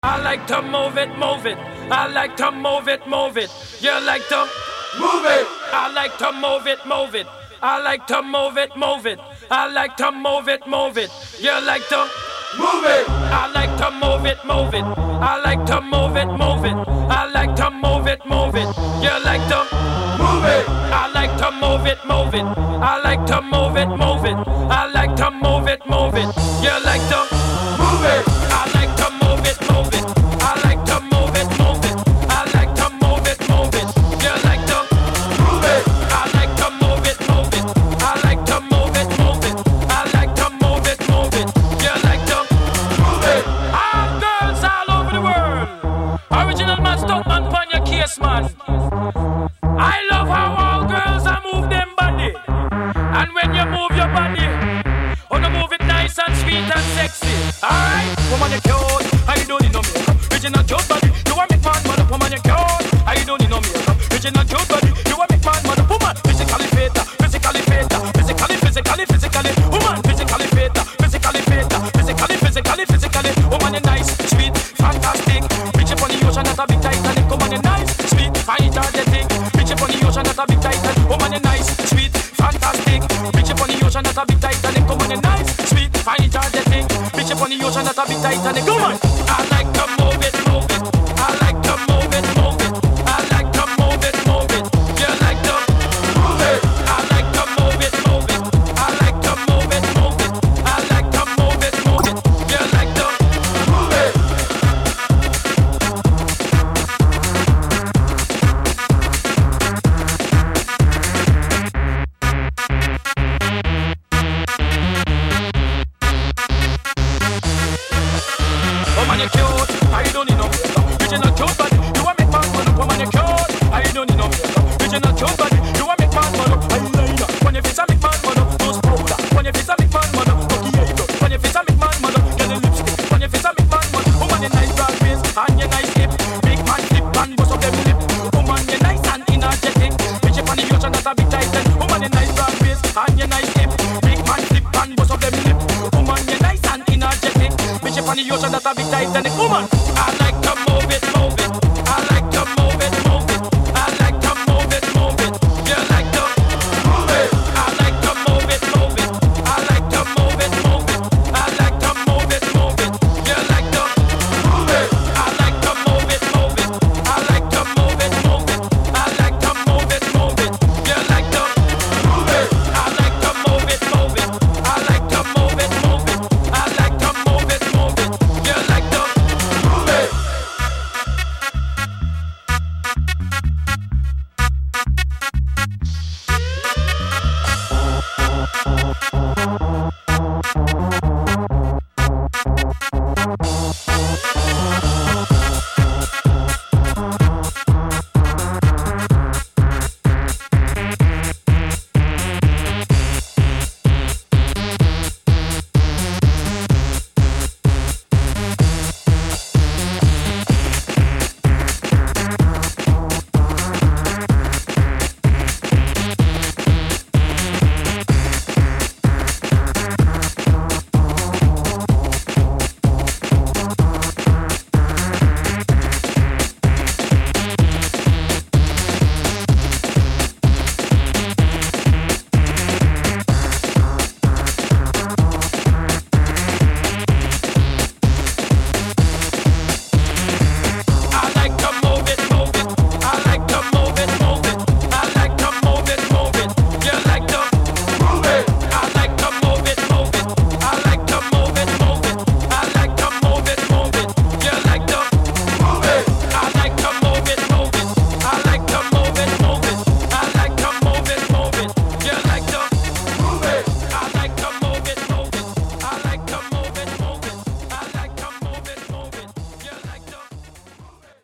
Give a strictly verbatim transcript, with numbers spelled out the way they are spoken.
I like to move it, move it. I like to move it, move it. You like to move it. I like to move it, move it. I like to move it, move it. I like to move it, move it. You like to move it. I like to move it, move it. I like to move it, move it. I like to move it, move it. You like to move it. I like to move it, move it. I like to move it, move it. I like to move it, move it. You like to move it. I like to move it, move it. I like to move it, move it. I like to move it, move it. You like to move it. I like to move it, move it. I like to move it, move it. I like to move it, move it. You like to move it. All girls all over the world. Original man, stunt man, pon your case, man. I love how all girls are move them body. And when you move your body, oh, you move it nice and sweet and sexy. Alright, woman you cute, I don't need no makeup. Original cute body, you want me man, mother. Woman you cute, I don't need no makeup. Original cute body, you want me man, mother. Woman, physically fit, physically fit, physically, physically, physically. Woman, physically fit, physically fit, physically, physically, physically. Woman you nice, sweet, fantastic. Reach up on the ocean at a big Titanic. Woman you nice, sweet, fine, energetic. Reach up on the ocean at a big Titanic. Woman you nice, sweet, fantastic. Reach up on the ocean at a big Titanic. Woman you nice, sweet, fine, energetic. Reach up on the ocean at a big Titanic. Come on, I like to move it, move it. I like to move it, move it. I like to move it, move it. You like to move it. I like to move it, move it. I like to move it, move it. I like to move it, move it. You like to move it. Woman you cute, I don't need no makeup. Original cute body, you want me man, man. Woman you cute, I don't need no makeup. Original cute body, you want me man, man. Eyeliner, when you face a big man, man. Nose powder, when you face a big man, man. Cocky eyebrow, when you face a big man, man. Get a lipstick, when you face a big man, man. Woman you nice broad waist and you nice hip. Big man flip and bust up them lip. Woman you nice and energetic. Reach up on the ocean at a big Titan. Woman you nice broad waist and you nice hip. Big man flip and bust up them lip. Woman you nice and energetic. Reach up on the ocean at a big Titanic. Woman, I like to move it, move it.